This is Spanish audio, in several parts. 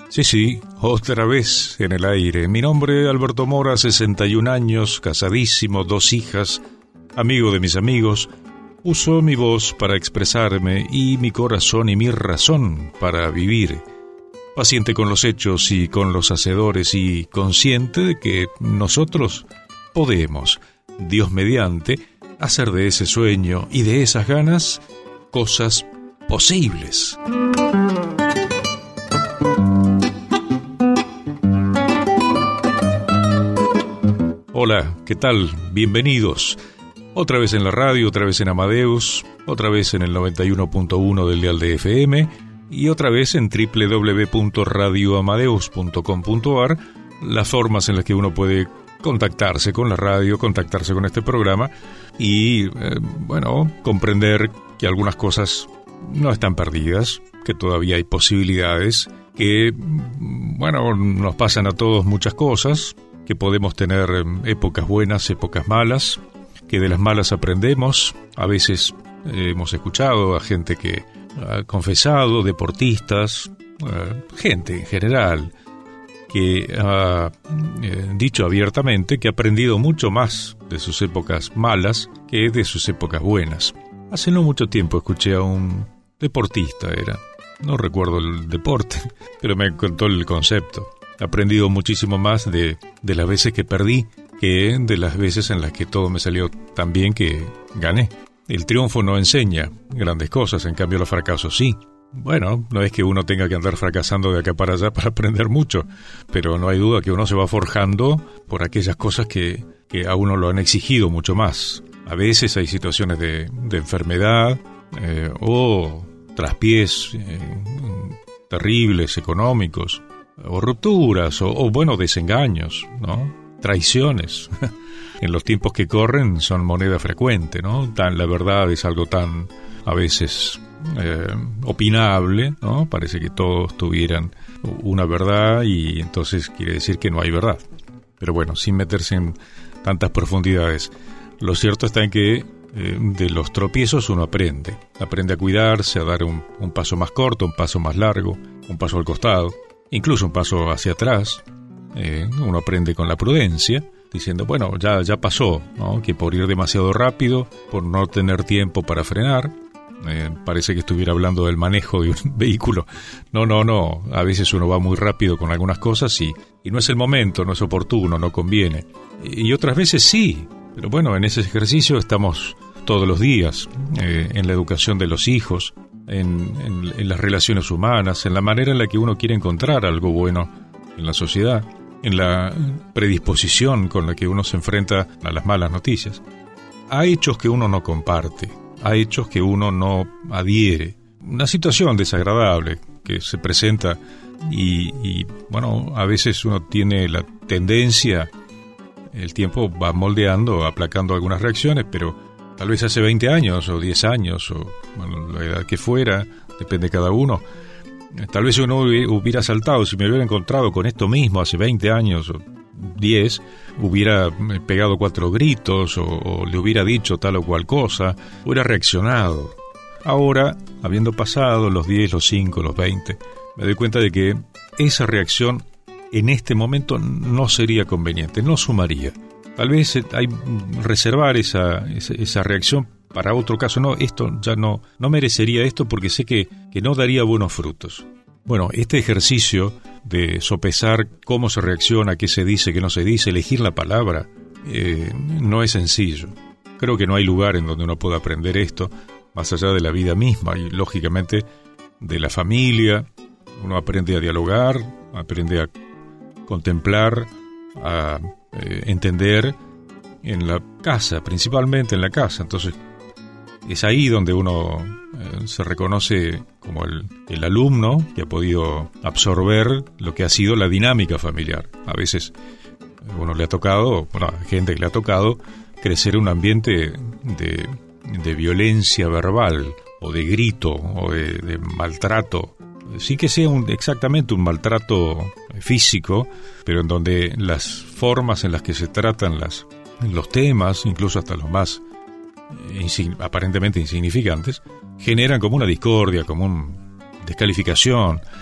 Sí, otra vez en el aire. Mi nombre, Alberto Mora, 61 años, casadísimo, 2 hijas, amigo de mis amigos. Uso mi voz para expresarme y mi corazón y mi razón para vivir. Paciente con los hechos y con los hacedores y consciente de que nosotros podemos, Dios mediante, hacer de ese sueño y de esas ganas cosas posibles. Hola, ¿qué tal? Bienvenidos. Otra vez en la radio, otra vez en Amadeus, otra vez en el 91.1 del dial de FM y otra vez en www.radioamadeus.com.ar, las formas en las que uno puede contactarse con la radio, contactarse con este programa y, comprender que algunas cosas no están perdidas, que todavía hay posibilidades, que, nos pasan a todos muchas cosas, que podemos tener épocas buenas, épocas malas, que de las malas aprendemos. A veces hemos escuchado a gente que ha confesado, deportistas, gente en general, que ha dicho abiertamente que ha aprendido mucho más de sus épocas malas que de sus épocas buenas. Hace no mucho tiempo escuché a un deportista, no recuerdo el deporte, pero me contó el concepto. He aprendido muchísimo más de las veces que perdí que de las veces en las que todo me salió tan bien que gané. El triunfo no enseña grandes cosas, en cambio los fracasos sí. No es que uno tenga que andar fracasando de acá para allá para aprender mucho, pero no hay duda que uno se va forjando por aquellas cosas que a uno lo han exigido mucho más. A veces hay situaciones de enfermedad o traspiés terribles, económicos, o rupturas, o desengaños, ¿no? Traiciones. En los tiempos que corren son moneda frecuente, ¿no? La verdad es algo tan, a veces, opinable, ¿no? Parece que todos tuvieran una verdad y entonces quiere decir que no hay verdad. Pero sin meterse en tantas profundidades. Lo cierto está en que de los tropiezos uno aprende a cuidarse, a dar un paso más corto, un paso más largo, un paso al costado, incluso un paso hacia atrás. Uno aprende con la prudencia, diciendo, ya pasó, ¿no? Que por ir demasiado rápido, por no tener tiempo para frenar, parece que estuviera hablando del manejo de un vehículo. No, a veces uno va muy rápido con algunas cosas y no es el momento, no es oportuno, no conviene. Y otras veces sí, pero en ese ejercicio estamos todos los días, en la educación de los hijos, en las relaciones humanas, en la manera en la que uno quiere encontrar algo bueno en la sociedad, en la predisposición con la que uno se enfrenta a las malas noticias. Hay hechos que uno no comparte, hay hechos que uno no adhiere. Una situación desagradable que se presenta y a veces uno tiene la tendencia, el tiempo va moldeando, aplacando algunas reacciones, pero tal vez hace 20 años o 10 años o la edad que fuera, depende de cada uno. Tal vez si uno hubiera saltado, si me hubiera encontrado con esto mismo hace 20 años o 10, hubiera pegado 4 gritos o le hubiera dicho tal o cual cosa, hubiera reaccionado. Ahora, habiendo pasado los 10, los 5, los 20, me doy cuenta de que esa reacción en este momento no sería conveniente, no sumaría. Tal vez hay reservar esa reacción para otro caso. No, esto ya no merecería esto porque sé que no daría buenos frutos. Este ejercicio de sopesar cómo se reacciona, qué se dice, qué no se dice, elegir la palabra, no es sencillo. Creo que no hay lugar en donde uno pueda aprender esto, más allá de la vida misma y, lógicamente, de la familia. Uno aprende a dialogar, aprende a contemplar, a entender en la casa, principalmente en la casa. Entonces, es ahí donde uno se reconoce como el alumno que ha podido absorber lo que ha sido la dinámica familiar. A veces uno le ha tocado, gente que le ha tocado crecer en un ambiente de violencia verbal o de grito o de maltrato. Sí que sea exactamente un maltrato físico, pero en donde las formas en las que se tratan los temas, incluso hasta los más aparentemente insignificantes, generan como una discordia, como una descalificación.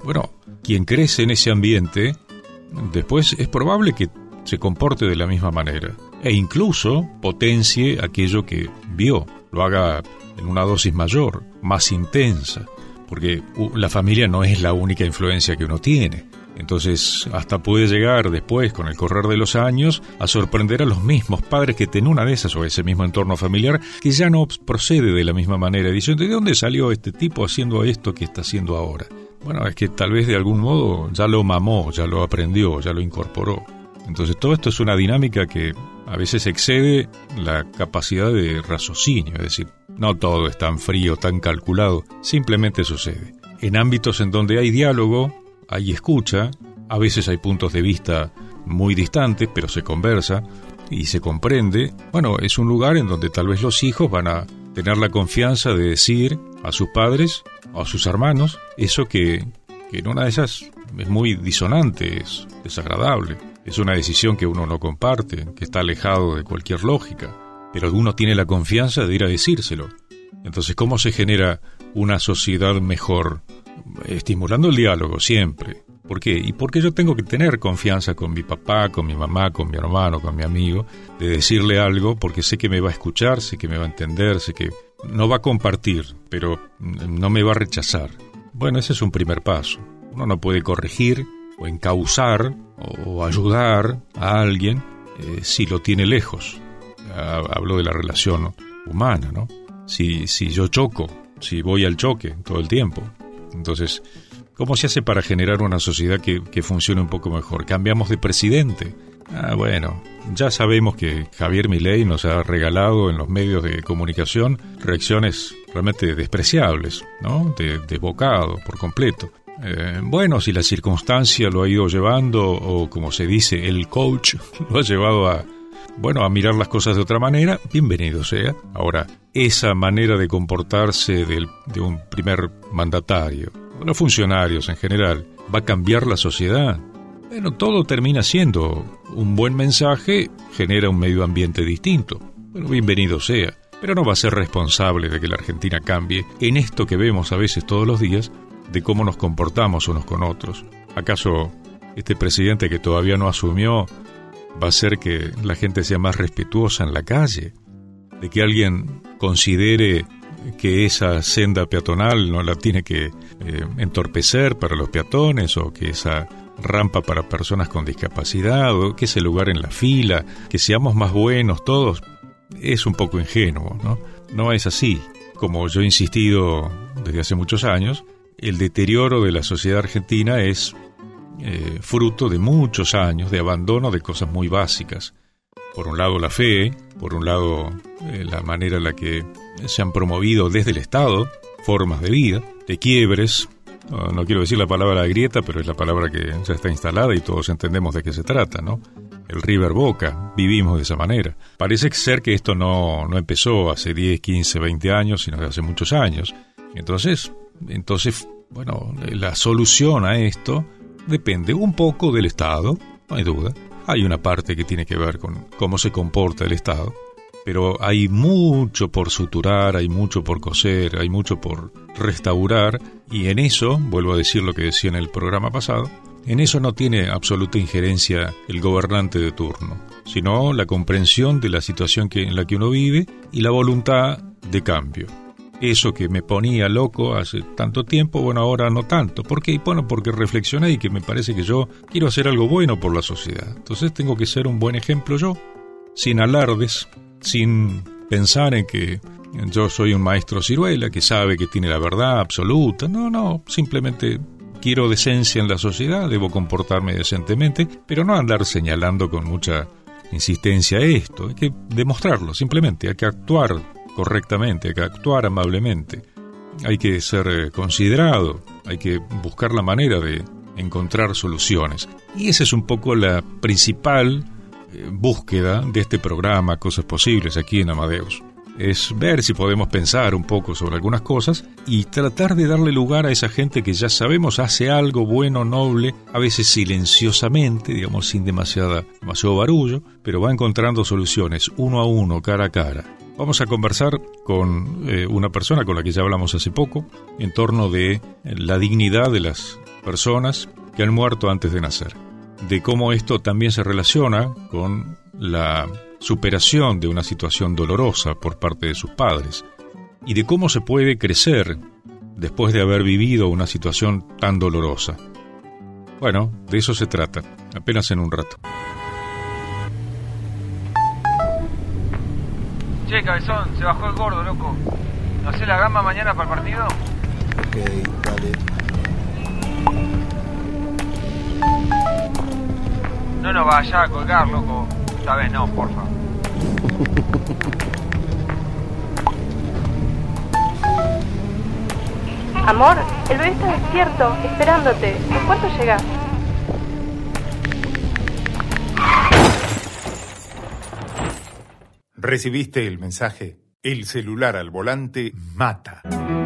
Bueno, quien crece en ese ambiente, después es probable que se comporte de la misma manera e incluso potencie aquello que vio, lo haga en una dosis mayor, más intensa, porque la familia no es la única influencia que uno tiene. Entonces, hasta puede llegar después, con el correr de los años, a sorprender a los mismos padres que tienen una de esas o ese mismo entorno familiar que ya no procede de la misma manera, diciendo, ¿de dónde salió este tipo haciendo esto que está haciendo ahora? Bueno, es que tal vez de algún modo ya lo mamó, ya lo aprendió, ya lo incorporó. Entonces, todo esto es una dinámica que a veces excede la capacidad de raciocinio, es decir, no todo es tan frío, tan calculado, simplemente sucede. En ámbitos en donde hay diálogo, hay escucha, a veces hay puntos de vista muy distantes, pero se conversa y se comprende. Bueno, es un lugar en donde tal vez los hijos van a tener la confianza de decir a sus padres o a sus hermanos eso que en una de esas es muy disonante, es desagradable, es una decisión que uno no comparte, que está alejado de cualquier lógica, pero uno tiene la confianza de ir a decírselo. Entonces, ¿cómo se genera una sociedad mejor? Estimulando el diálogo siempre. ¿Por qué? Y porque yo tengo que tener confianza con mi papá, con mi mamá, con mi hermano, con mi amigo, de decirle algo porque sé que me va a escuchar, sé que me va a entender, sé que no va a compartir, pero no me va a rechazar. Bueno, ese es un primer paso. Uno no puede corregir o encauzar o ayudar a alguien si lo tiene lejos. Hablo de la relación humana, ¿no? Si yo choco, si voy al choque todo el tiempo. Entonces, ¿cómo se hace para generar una sociedad que funcione un poco mejor? ¿Cambiamos de presidente? Bueno, ya sabemos que Javier Milei nos ha regalado en los medios de comunicación reacciones realmente despreciables, ¿no? Desbocado por completo. Bueno, si la circunstancia lo ha ido llevando, o como se dice, el coach lo ha llevado a mirar las cosas de otra manera, bienvenido sea. Ahora, esa manera de comportarse de un primer mandatario, los funcionarios en general, ¿va a cambiar la sociedad? Bueno, todo termina siendo un buen mensaje, genera un medio ambiente distinto. Bueno, bienvenido sea. Pero no va a ser responsable de que la Argentina cambie en esto que vemos a veces todos los días, de cómo nos comportamos unos con otros. ¿Acaso este presidente que todavía no asumió va a hacer que la gente sea más respetuosa en la calle? ¿De que alguien considere que esa senda peatonal no la tiene que entorpecer para los peatones, o que esa rampa para personas con discapacidad, o que ese lugar en la fila, que seamos más buenos todos? Es un poco ingenuo, ¿no? No es así. Como yo he insistido desde hace muchos años, el deterioro de la sociedad argentina es fruto de muchos años de abandono de cosas muy básicas. Por un lado la fe, por un lado la manera en la que se han promovido desde el Estado formas de vida, de quiebres. No quiero decir la palabra grieta, pero es la palabra que ya está instalada y todos entendemos de qué se trata, ¿no? El River Boca, vivimos de esa manera. Parece ser que esto no empezó hace 10, 15, 20 años, sino de hace muchos años. Entonces, bueno, la solución a esto depende un poco del Estado, no hay duda. Hay una parte que tiene que ver con cómo se comporta el Estado, pero hay mucho por suturar, hay mucho por coser, hay mucho por restaurar, y en eso, vuelvo a decir lo que decía en el programa pasado, en eso no tiene absoluta injerencia el gobernante de turno, sino la comprensión de la situación en la que uno vive y la voluntad de cambio. Eso que me ponía loco hace tanto tiempo, bueno, ahora no tanto. ¿Por qué? Bueno, porque reflexioné y que me parece que yo quiero hacer algo bueno por la sociedad. Entonces tengo que ser un buen ejemplo yo, sin alardes, sin pensar en que yo soy un maestro ciruela que sabe que tiene la verdad absoluta. No, simplemente quiero decencia en la sociedad, debo comportarme decentemente, pero no andar señalando con mucha insistencia esto. Hay que demostrarlo, simplemente, hay que actuar correctamente, hay que actuar amablemente, hay que ser considerado, hay que buscar la manera de encontrar soluciones. Y esa es un poco la principal búsqueda de este programa Cosas Posibles aquí en Amadeus. Es ver si podemos pensar un poco sobre algunas cosas y tratar de darle lugar a esa gente que ya sabemos hace algo bueno, noble, a veces silenciosamente, digamos, sin demasiado barullo, pero va encontrando soluciones uno a uno, cara a cara. Vamos a conversar con una persona con la que ya hablamos hace poco en torno de la dignidad de las personas que han muerto antes de nacer, de cómo esto también se relaciona con la superación de una situación dolorosa por parte de sus padres, y de cómo se puede crecer después de haber vivido una situación tan dolorosa. Bueno, de eso se trata, apenas en un rato. Che, cabezón, se bajó el gordo, loco. ¿No hacés la gamba mañana para el partido? Ok, dale. No nos vayas a colgar, loco. Esta vez no, porfa. Amor, el bebé está despierto, esperándote. ¿En cuánto llegas? ¿Recibiste el mensaje? El celular al volante mata.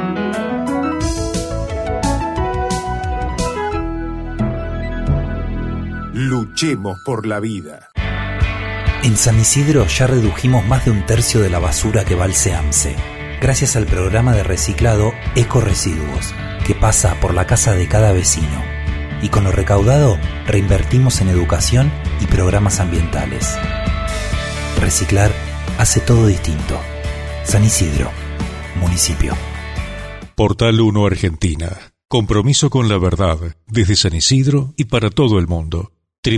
Luchemos por la vida. En San Isidro ya redujimos más de un tercio de la basura que va al SEAMSE, gracias al programa de reciclado Ecoresiduos, que pasa por la casa de cada vecino. Y con lo recaudado, reinvertimos en educación y programas ambientales. Reciclar hace todo distinto. San Isidro, municipio. Portal 1 Argentina. Compromiso con la verdad, desde San Isidro y para todo el mundo.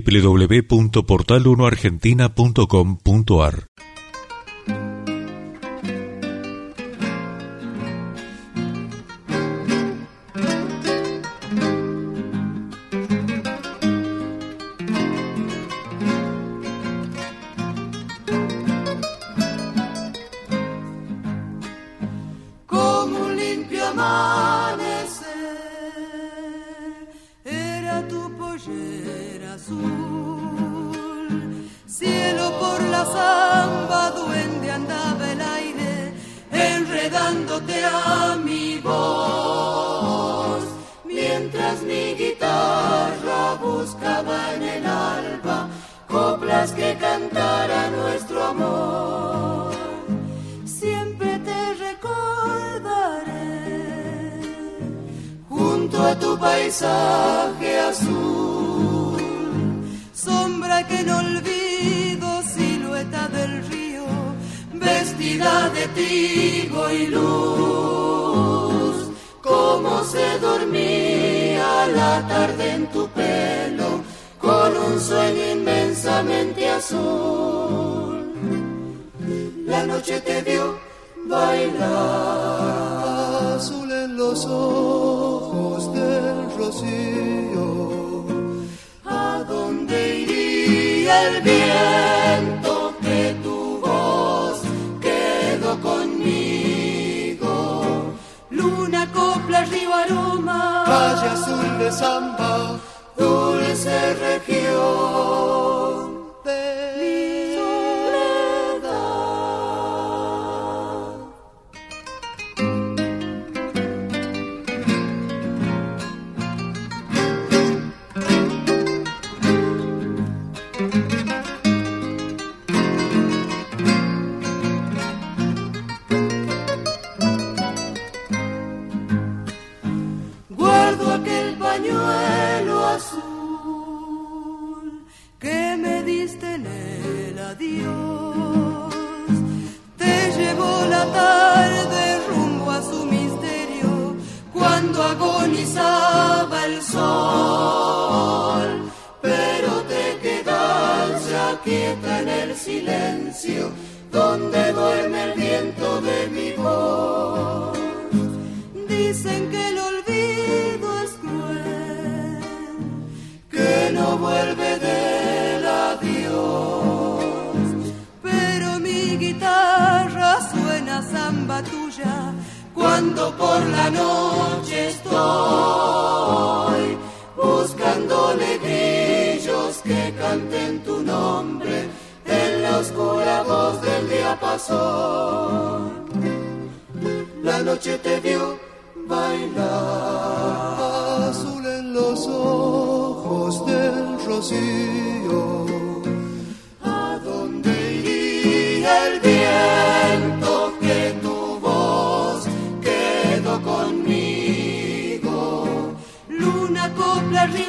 www.portal1argentina.com.ar. Como un limpio amanecer, era tu pollera azul. Cielo por la zamba, duende andaba el aire, enredándote a mi voz. Mientras mi guitarra buscaba en el alba coplas que cantara nuestro amor. Siempre te recordaré junto a tu paisaje azul, sombra que no olvido, silueta del río, vestida de trigo y luz. Cómo se dormía la tarde en tu pelo, con un sueño inmensamente azul. La noche te vio bailar, azul en los ojos del rocío. ¿A dónde iría el viento que tu voz quedó conmigo? Luna, copla, río, aroma, calle azul de samba, dulce región de soledad. Guardo aquel pañuelo azul que me diste en el adiós. Te llevó la tarde rumbo a su misterio cuando agonizaba el sol. Pero te quedas ya quieta en el silencio donde duerme el viento de mi voz. Dicen que el olvido es cruel, que no vuelve del adiós. Pero mi guitarra suena samba tuya cuando por la noche estoy buscándole grillos que canten tu nombre en la oscura voz del diapasón. La noche te vio bailar, azul en los ojos del rocío. ¿A dónde iría el viento que tu voz quedó conmigo? Luna,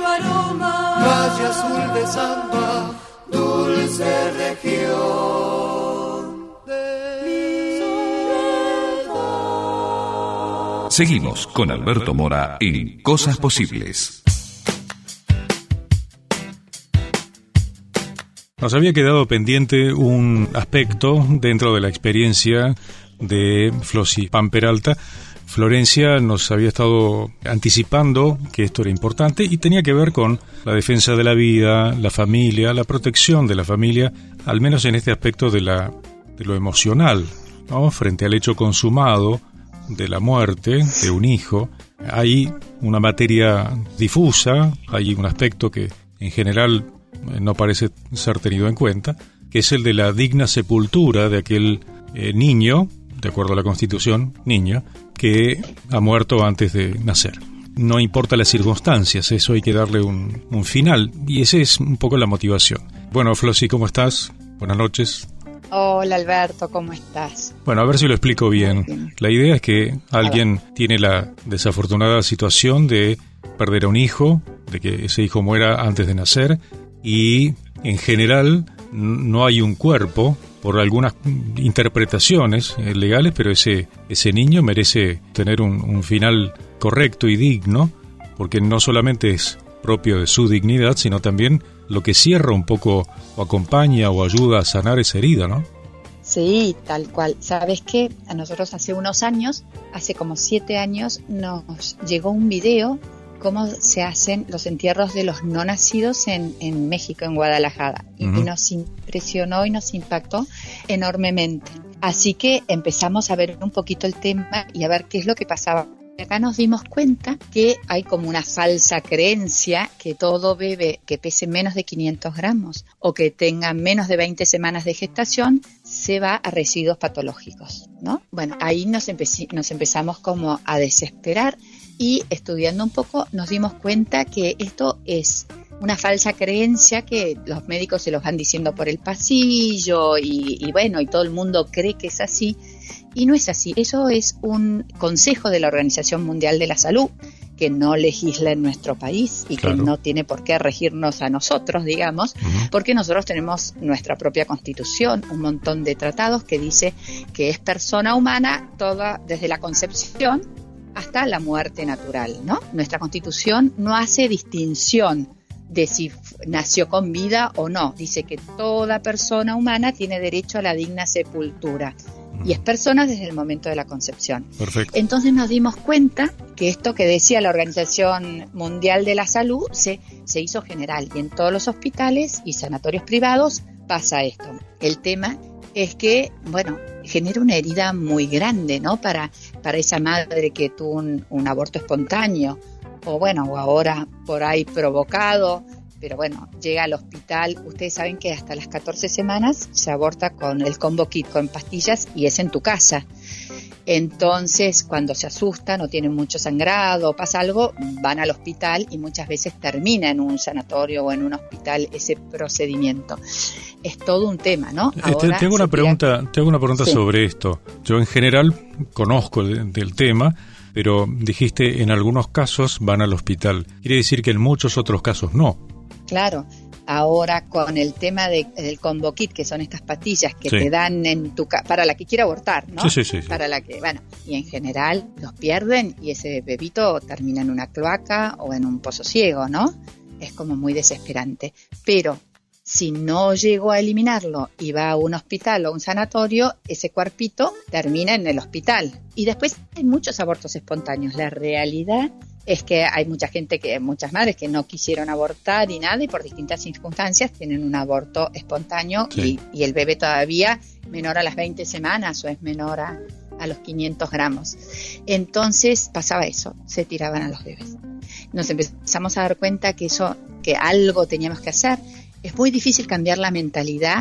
bello aroma, calle azul de samba, dulce región de mi soledad. Seguimos con Alberto Mora en Cosas Posibles. Nos había quedado pendiente un aspecto dentro de la experiencia de Flossi Pamperalta. Florencia nos había estado anticipando que esto era importante y tenía que ver con la defensa de la vida, la familia, la protección de la familia, al menos en este aspecto de lo emocional, ¿no? Frente al hecho consumado de la muerte de un hijo, hay una materia difusa, hay un aspecto que en general no parece ser tenido en cuenta, que es el de la digna sepultura de aquel niño, de acuerdo a la Constitución, niño, que ha muerto antes de nacer. No importa las circunstancias, eso hay que darle un final, y esa es un poco la motivación. Bueno, Flossi, ¿cómo estás? Buenas noches. Hola Alberto, ¿cómo estás? Bueno, a ver si lo explico bien. La idea es que alguien tiene la desafortunada situación de perder a un hijo, de que ese hijo muera antes de nacer, y en general no hay un cuerpo, por algunas interpretaciones legales, pero ese niño merece tener un final correcto y digno, porque no solamente es propio de su dignidad, sino también lo que cierra un poco o acompaña o ayuda a sanar esa herida, ¿no? Sí, tal cual. ¿Sabes qué? A nosotros hace unos años, hace como 7 años, nos llegó un video cómo se hacen los entierros de los no nacidos en México, en Guadalajara. Y nos impresionó y nos impactó enormemente. Así que empezamos a ver un poquito el tema y a ver qué es lo que pasaba. Acá nos dimos cuenta que hay como una falsa creencia que todo bebé que pese menos de 500 gramos o que tenga menos de 20 semanas de gestación se va a residuos patológicos, ¿no? Bueno, ahí nos empezamos como a desesperar y estudiando un poco nos dimos cuenta que esto es una falsa creencia que los médicos se los van diciendo por el pasillo y bueno, y todo el mundo cree que es así. Y no es así, eso es un consejo de la Organización Mundial de la Salud, que no legisla en nuestro país y claro, que no tiene por qué regirnos a nosotros, digamos, porque nosotros tenemos nuestra propia constitución, un montón de tratados que dice que es persona humana toda desde la concepción hasta la muerte natural, ¿no? Nuestra constitución no hace distinción de si nació con vida o no, dice que toda persona humana tiene derecho a la digna sepultura. Y es persona desde el momento de la concepción. Perfecto. Entonces nos dimos cuenta que esto que decía la Organización Mundial de la Salud se hizo general y en todos los hospitales y sanatorios privados pasa esto. El tema es que, bueno, genera una herida muy grande, ¿no? Para esa madre que tuvo un aborto espontáneo o ahora por ahí provocado. Pero bueno, llega al hospital, ustedes saben que hasta las 14 semanas se aborta con el combo kit, con pastillas, y es en tu casa. Entonces, cuando se asustan o tienen mucho sangrado o pasa algo, van al hospital y muchas veces termina en un sanatorio o en un hospital ese procedimiento. Es todo un tema, ¿no? Ahora te hago una pregunta sí, sobre esto. Yo en general conozco del tema, pero dijiste en algunos casos van al hospital. Quiere decir que en muchos otros casos no. Claro, ahora con el tema del combo kit, que son estas pastillas que te dan en para la que quiere abortar, ¿no? Sí. Para la que, y en general los pierden y ese bebito termina en una cloaca o en un pozo ciego, ¿no? Es como muy desesperante. Pero si no llego a eliminarlo y va a un hospital o un sanatorio, ese cuerpito termina en el hospital. Y después hay muchos abortos espontáneos. La realidad es que hay muchas madres que no quisieron abortar y nada, y por distintas circunstancias tienen un aborto espontáneo y el bebé todavía menor a las 20 semanas o es menor a los 500 gramos. Entonces pasaba eso, se tiraban a los bebés. Nos empezamos a dar cuenta que algo teníamos que hacer. Es muy difícil cambiar la mentalidad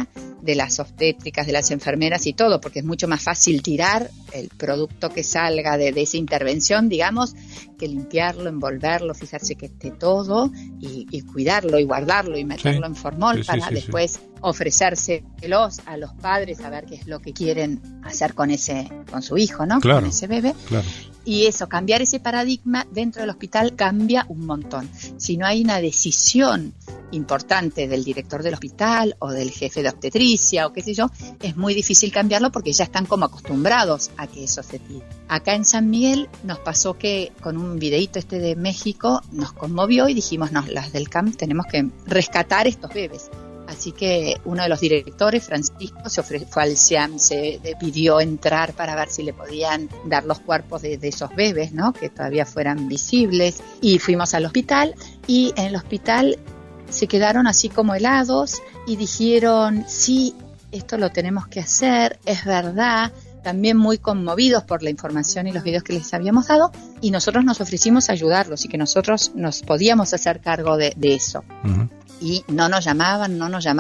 de las obstétricas, de las enfermeras y todo, porque es mucho más fácil tirar el producto que salga de esa intervención, digamos, que limpiarlo, envolverlo, fijarse que esté todo y cuidarlo y guardarlo y meterlo en formol para después ofrecérselos a los padres a ver qué es lo que quieren hacer con su hijo, ¿no? Claro, con ese bebé. Claro. Y eso, cambiar ese paradigma dentro del hospital cambia un montón. Si no hay una decisión importante del director del hospital o del jefe de obstetricia o qué sé yo, es muy difícil cambiarlo porque ya están como acostumbrados a que eso se tire. Acá en San Miguel nos pasó que con un videíto de México nos conmovió y dijimos, no, las del CAMP tenemos que rescatar estos bebés. Así que uno de los directores, Francisco, fue al SEAM, se pidió entrar para ver si le podían dar los cuerpos de esos bebés, ¿no? Que todavía fueran visibles. Y fuimos al hospital y en el hospital se quedaron así como helados y dijeron, sí, esto lo tenemos que hacer, es verdad. También muy conmovidos por la información y los videos que les habíamos dado, y nosotros nos ofrecimos a ayudarlos y que nosotros nos podíamos hacer cargo de eso. Uh-huh. Y no nos llamaban,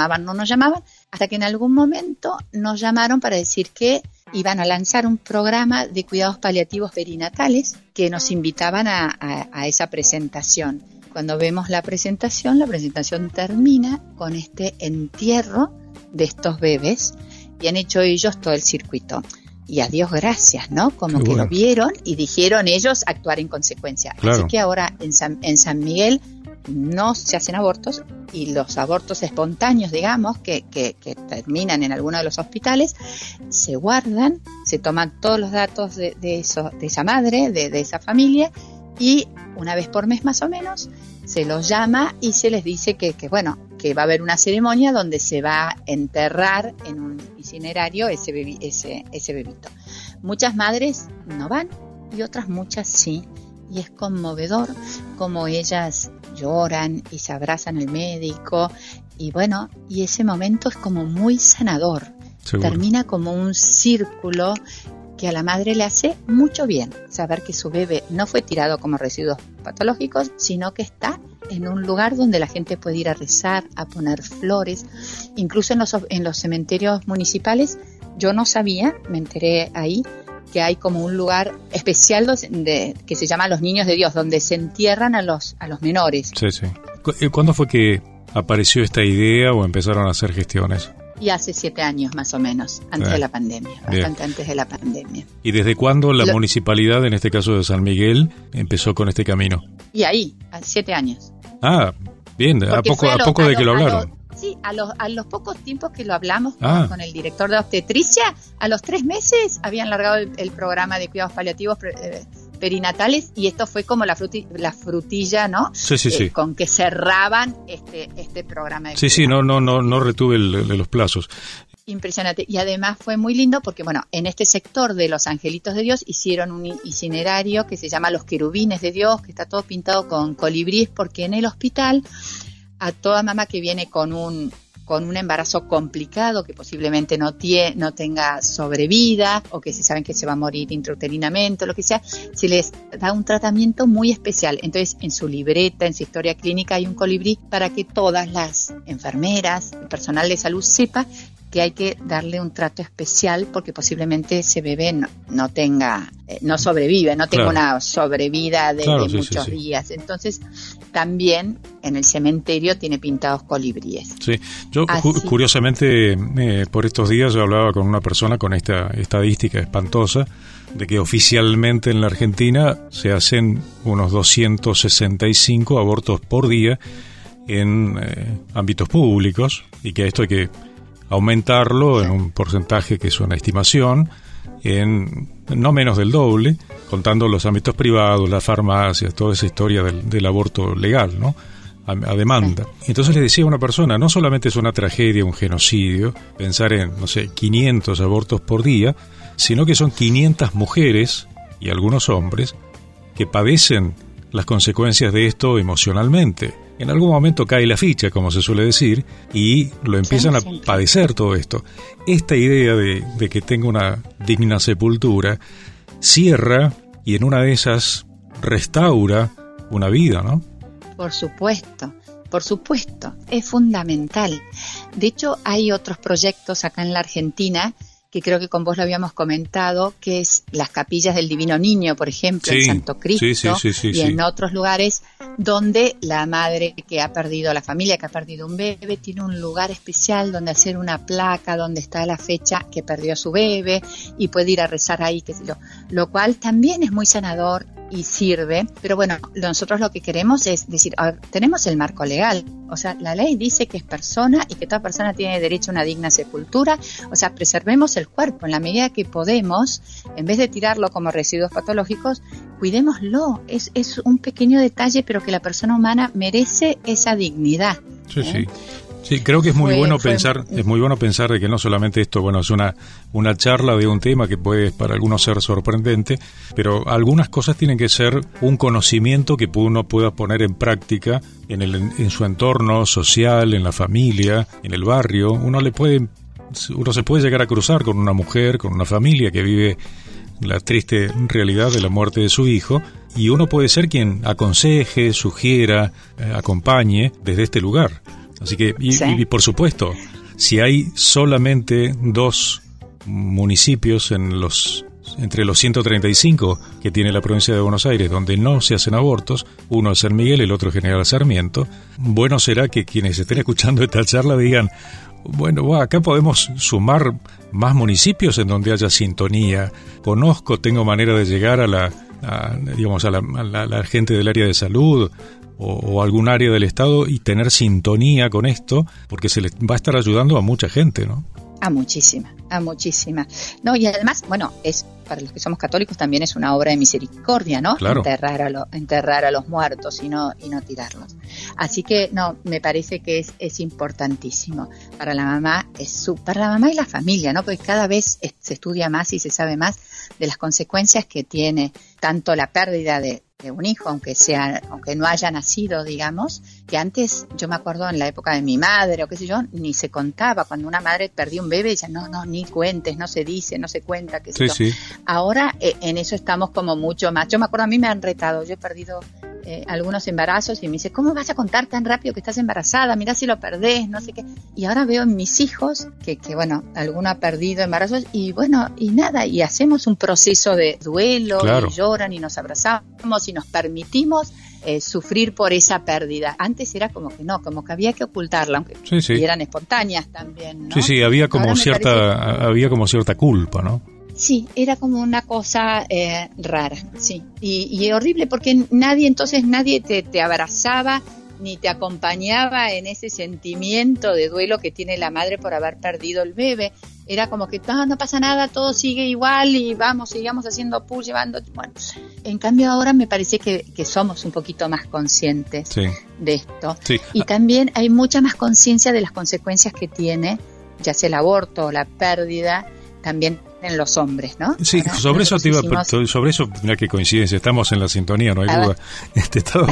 hasta que en algún momento nos llamaron para decir que iban a lanzar un programa de cuidados paliativos perinatales, que nos invitaban a esa presentación. Cuando vemos la presentación termina con este entierro de estos bebés y han hecho ellos todo el circuito. Y a Dios gracias, ¿no? Como qué que bueno. Lo vieron y dijeron ellos actuar en consecuencia. Claro. Así que ahora en San Miguel no se hacen abortos, y los abortos espontáneos, digamos, que terminan en alguno de los hospitales, se guardan, se toman todos los datos de esa madre, de esa familia, y una vez por mes más o menos se los llama y se les dice que va a haber una ceremonia donde se va a enterrar en un incinerario ese bebito. Muchas madres no van y otras muchas sí, y es conmovedor como ellas lloran y se abrazan al médico, y ese momento es como muy sanador. Seguro. Termina como un círculo que a la madre le hace mucho bien saber que su bebé no fue tirado como residuos patológicos, sino que está en un lugar donde la gente puede ir a rezar, a poner flores. Incluso en los cementerios municipales, yo no sabía, me enteré ahí, que hay como un lugar especial que se llama Los Niños de Dios, donde se entierran a los menores. Sí. ¿Cuándo fue que apareció esta idea o empezaron a hacer gestiones? Y hace 7 años más o menos, antes de la pandemia, bastante antes de la pandemia. ¿Y desde cuándo la municipalidad, en este caso de San Miguel, empezó con este camino? Y ahí, a 7 años. Ah, bien, a poco de que lo hablaron. Sí, a los pocos tiempos que lo hablamos con el director de obstetricia, a los 3 meses habían largado el programa de cuidados paliativos perinatales, y esto fue como la frutilla, ¿no? Sí. Con que cerraban este programa de cuidados. No retuve los plazos. Impresionante. Y además fue muy lindo porque, en este sector de los Angelitos de Dios hicieron un itinerario que se llama Los Querubines de Dios, que está todo pintado con colibríes, porque en el hospital a toda mamá que viene con un embarazo complicado, que posiblemente no tenga sobrevida, o que se saben que se va a morir intrauterinamente o lo que sea, se les da un tratamiento muy especial. Entonces, en su libreta, en su historia clínica, hay un colibrí para que todas las enfermeras, el personal de salud sepa que hay que darle un trato especial, porque posiblemente ese bebé no sobrevive, no tenga una sobrevida de muchos días. Entonces, también en el cementerio tiene pintados colibríes. Sí, yo curiosamente por estos días yo hablaba con una persona con esta estadística espantosa de que oficialmente en la Argentina se hacen unos 265 abortos por día en ámbitos públicos, y que esto hay que aumentarlo en un porcentaje que es una estimación, en no menos del doble, contando los ámbitos privados, las farmacias, toda esa historia del aborto legal, ¿no? A demanda. Entonces le decía a una persona, no solamente es una tragedia, un genocidio, pensar en, 500 abortos por día, sino que son 500 mujeres y algunos hombres que padecen las consecuencias de esto emocionalmente. En algún momento cae la ficha, como se suele decir, y lo empiezan a padecer todo esto. Esta idea de que tenga una digna sepultura cierra, y en una de esas restaura una vida, ¿no? Por supuesto, es fundamental. De hecho, hay otros proyectos acá en la Argentina que creo que con vos lo habíamos comentado, que es las capillas del Divino Niño, por ejemplo, en Santo Cristo, y en otros lugares donde la madre que ha perdido, la familia que ha perdido un bebé, tiene un lugar especial donde hacer una placa donde está la fecha que perdió a su bebé y puede ir a rezar ahí, qué sé yo, lo cual también es muy sanador y sirve, pero bueno, nosotros lo que queremos es decir, a ver, tenemos el marco legal, o sea, la ley dice que es persona y que toda persona tiene derecho a una digna sepultura, o sea, preservemos el cuerpo en la medida que podemos, en vez de tirarlo como residuos patológicos, cuidémoslo, es un pequeño detalle, pero que la persona humana merece esa dignidad. Sí. Sí, creo que es muy bueno pensar de que no solamente esto, bueno, es una charla de un tema que puede para algunos ser sorprendente, pero algunas cosas tienen que ser un conocimiento que uno pueda poner en práctica en su entorno social, en la familia, en el barrio. Uno se puede llegar a cruzar con una mujer, con una familia que vive la triste realidad de la muerte de su hijo, y uno puede ser quien aconseje, sugiera, acompañe desde este lugar. Así que, y por supuesto, si hay solamente 2 municipios entre los 135 que tiene la provincia de Buenos Aires donde no se hacen abortos, uno es San Miguel, el otro es General Sarmiento, bueno será que quienes estén escuchando esta charla digan, bueno, acá podemos sumar más municipios en donde haya sintonía. Tengo manera de llegar a la gente del área de salud o algún área del Estado y tener sintonía con esto, porque se les va a estar ayudando a mucha gente, ¿no? A muchísima. No, y además, bueno, es para los que somos católicos también es una obra de misericordia, ¿no? Claro. Enterrar a los muertos y no tirarlos. Así que, no, me parece que es importantísimo. Para la mamá para la mamá y la familia, ¿no? Porque cada vez se estudia más y se sabe más de las consecuencias que tiene tanto la pérdida de un hijo, aunque no haya nacido, digamos, que antes, yo me acuerdo en la época de mi madre o qué sé yo, ni se contaba. Cuando una madre perdía un bebé, ella no, ni cuentes, no se dice, no se cuenta, qué sé yo. Sí. Ahora en eso estamos como mucho más. Yo me acuerdo, a mí me han retado, yo he perdido algunos embarazos y me dice, ¿cómo vas a contar tan rápido que estás embarazada? Mirá si lo perdés, no sé qué. Y ahora veo en mis hijos que bueno, alguno ha perdido embarazos y bueno, y nada, y hacemos un proceso de duelo, claro. Y lloran y nos abrazamos y nos permitimos sufrir por esa pérdida. Antes era como que no, como que había que ocultarla, aunque y eran espontáneas también, ¿no? Sí, había como cierta culpa, ¿no? Sí, era como una cosa rara, sí, y horrible porque nadie te abrazaba ni te acompañaba en ese sentimiento de duelo que tiene la madre por haber perdido el bebé. Era como que no pasa nada, todo sigue igual y sigamos haciendo push, llevando. Bueno, en cambio ahora me parece que somos un poquito más conscientes de esto. Sí. Y también hay mucha más conciencia de las consecuencias que tiene, ya sea el aborto o la pérdida, también en los hombres, ¿no? Sí, ahora, sobre eso, mira qué coincidencia, estamos en la sintonía, no hay duda. Te estaba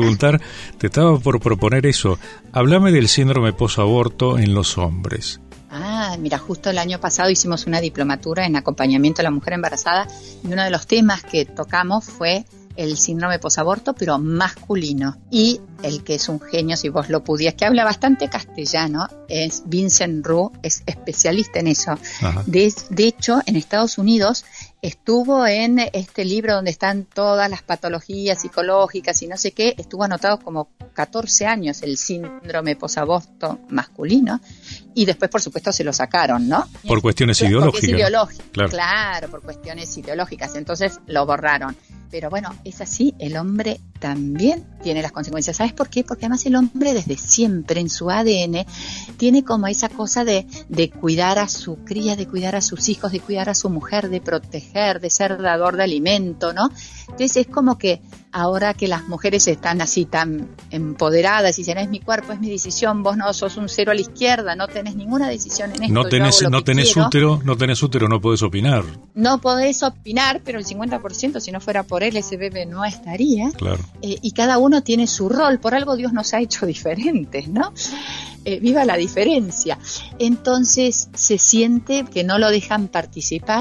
por proponer eso. Háblame del síndrome posaborto en los hombres. Mira, justo el año pasado hicimos una diplomatura en acompañamiento a la mujer embarazada y uno de los temas que tocamos fue el síndrome posaborto, pero masculino. Y el que es un genio, si vos lo pudieras, que habla bastante castellano, es Vincent Roux, es especialista en eso. De hecho, en Estados Unidos estuvo en este libro donde están todas las patologías psicológicas y no sé qué, estuvo anotado como 14 años el síndrome posaborto masculino y después, por supuesto, se lo sacaron, ¿no? Por cuestiones ideológicas. Claro, por cuestiones ideológicas, entonces lo borraron. Pero bueno, es así, el hombre también tiene las consecuencias. ¿Sabes por qué? Porque además el hombre desde siempre en su ADN tiene como esa cosa de cuidar a su cría, de cuidar a sus hijos, de cuidar a su mujer, de proteger, de ser dador de alimento, ¿no? Entonces es como que ahora que las mujeres están así tan empoderadas y dicen, es mi cuerpo, es mi decisión, vos no sos un cero a la izquierda, no tenés ninguna decisión en esto. No tenés útero, no podés opinar. No podés opinar, pero el 50%, si no fuera por él, ese bebé no estaría. Claro. Y cada uno tiene su rol, por algo Dios nos ha hecho diferentes, ¿no? Viva la diferencia. Entonces se siente que no lo dejan participar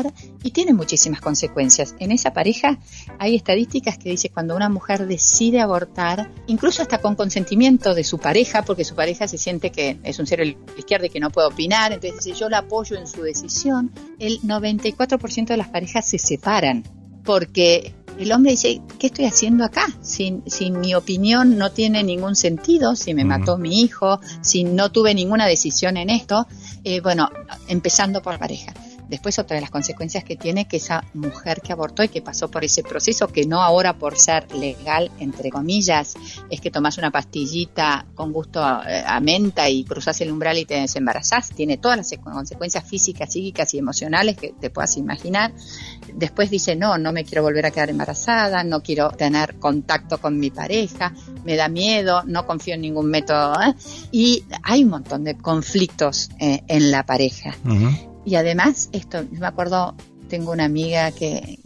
y tiene muchísimas consecuencias. En esa pareja hay estadísticas que dicen cuando una mujer decide abortar, incluso hasta con consentimiento de su pareja, porque su pareja se siente que es un cero a la izquierda y que no puede opinar, entonces dice yo la apoyo en su decisión, el 94% de las parejas se separan, porque el hombre dice, ¿qué estoy haciendo acá? Si mi opinión no tiene ningún sentido, si me mató mi hijo, si no tuve ninguna decisión en esto, empezando por la pareja. Después otra de las consecuencias que tiene que esa mujer que abortó y que pasó por ese proceso, que no ahora por ser legal, entre comillas, es que tomás una pastillita con gusto a menta y cruzás el umbral y te desembarazás, tiene todas las consecuencias físicas, psíquicas y emocionales que te puedas imaginar. Después dice, no me quiero volver a quedar embarazada, no quiero tener contacto con mi pareja, me da miedo, no confío en ningún método, y hay un montón de conflictos en la pareja. Uh-huh. Y además, yo me acuerdo, tengo una amiga que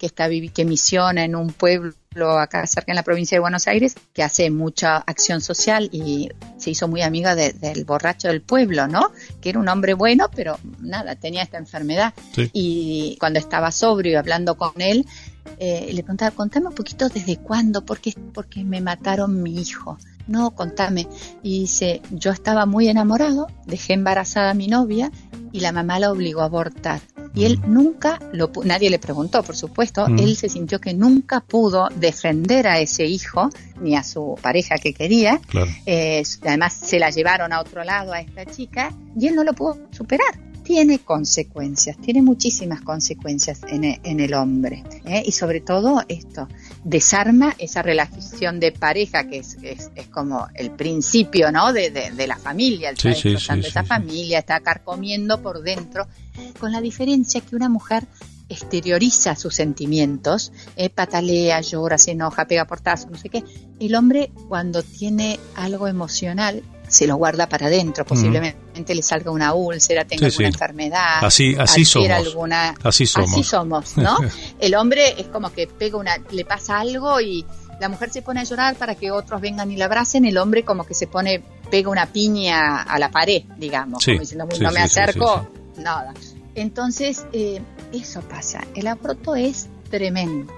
misiona en un pueblo acá cerca en la provincia de Buenos Aires, que hace mucha acción social y se hizo muy amiga del borracho del pueblo, ¿no? Que era un hombre bueno, pero nada, tenía esta enfermedad. Sí. Y cuando estaba sobrio y hablando con él, le preguntaba, contame un poquito desde cuándo, porque me mataron mi hijo. No, contame. Y dice, yo estaba muy enamorado, dejé embarazada a mi novia y la mamá la obligó a abortar. Y él nunca, nadie le preguntó, por supuesto, él se sintió que nunca pudo defender a ese hijo, ni a su pareja que quería. Claro. Además se la llevaron a otro lado a esta chica y él no lo pudo superar. Tiene consecuencias, tiene muchísimas consecuencias en el hombre. Y sobre todo esto, desarma esa relación de pareja que es como el principio, ¿no? de la familia. Está destrozando esa familia, está carcomiendo por dentro, con la diferencia que una mujer exterioriza sus sentimientos, patalea, llora, se enoja, pega portazos, no sé qué. El hombre, cuando tiene algo emocional, se lo guarda para adentro, posiblemente le salga una úlcera, tenga alguna enfermedad, así somos. Así somos, ¿no? El hombre es como que le pasa algo y la mujer se pone a llorar para que otros vengan y la abracen, el hombre como que pega una piña a la pared, digamos, como diciendo, no me acerco, nada. Entonces, eso pasa. El aborto es tremendo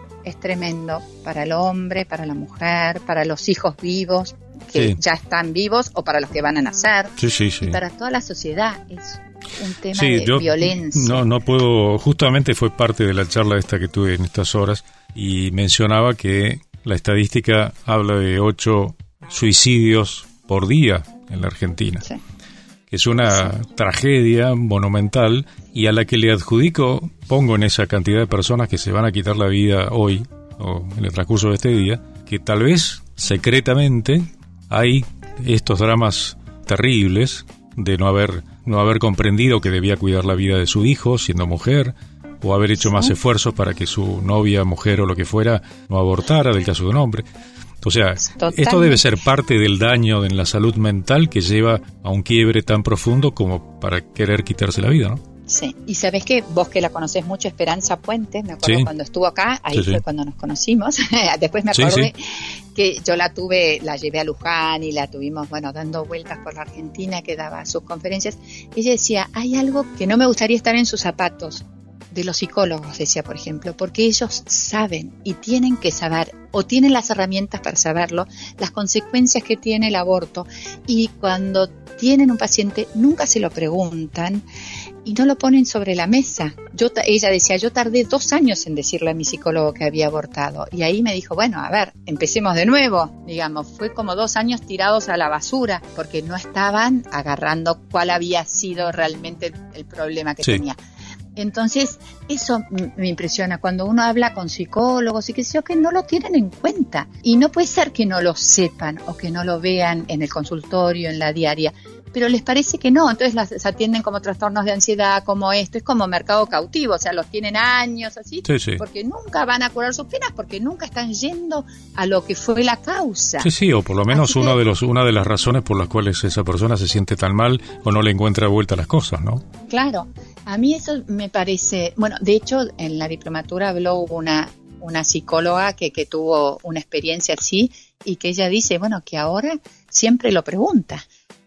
para el hombre, para la mujer, para los hijos vivos, que ya están vivos o para los que van a nacer, y para toda la sociedad es un tema de violencia. No puedo, justamente fue parte de la charla esta que tuve en estas horas y mencionaba que la estadística habla de 8 suicidios por día en la Argentina, que es una tragedia monumental y a la que le pongo en esa cantidad de personas que se van a quitar la vida hoy o en el transcurso de este día, que tal vez secretamente hay estos dramas terribles de no haber comprendido que debía cuidar la vida de su hijo siendo mujer, o haber hecho más esfuerzos para que su novia, mujer o lo que fuera no abortara, del caso de un hombre. O sea, totalmente. Esto debe ser parte del daño en la salud mental que lleva a un quiebre tan profundo como para querer quitarse la vida, ¿no? Sí, y sabés que vos que la conocés mucho, Esperanza Puente, me acuerdo cuando estuvo acá, ahí fue cuando nos conocimos, después me acordé que yo la llevé a Luján y la tuvimos, dando vueltas por la Argentina, que daba sus conferencias. Ella decía, hay algo que no me gustaría estar en sus zapatos, de los psicólogos, decía, por ejemplo, porque ellos saben y tienen que saber, o tienen las herramientas para saberlo, las consecuencias que tiene el aborto, y cuando tienen un paciente nunca se lo preguntan y no lo ponen sobre la mesa. Ella decía, yo tardé 2 años en decirle a mi psicólogo que había abortado, y ahí me dijo, empecemos de nuevo, digamos, fue como 2 años tirados a la basura, porque no estaban agarrando cuál había sido realmente el problema que tenía. Entonces, eso me impresiona cuando uno habla con psicólogos y que no lo tienen en cuenta. Y no puede ser que no lo sepan o que no lo vean en el consultorio, en la diaria, pero les parece que no. Entonces las atienden como trastornos de ansiedad, como esto. Es como mercado cautivo, o sea, los tienen años así, porque nunca van a curar sus penas, porque nunca están yendo a lo que fue la causa. Sí, o por lo menos una de las razones por las cuales esa persona se siente tan mal o no le encuentra vuelta a las cosas, ¿no? Claro. A mí eso me parece, de hecho en la diplomatura habló una psicóloga que tuvo una experiencia así y que ella dice, que ahora siempre lo pregunta,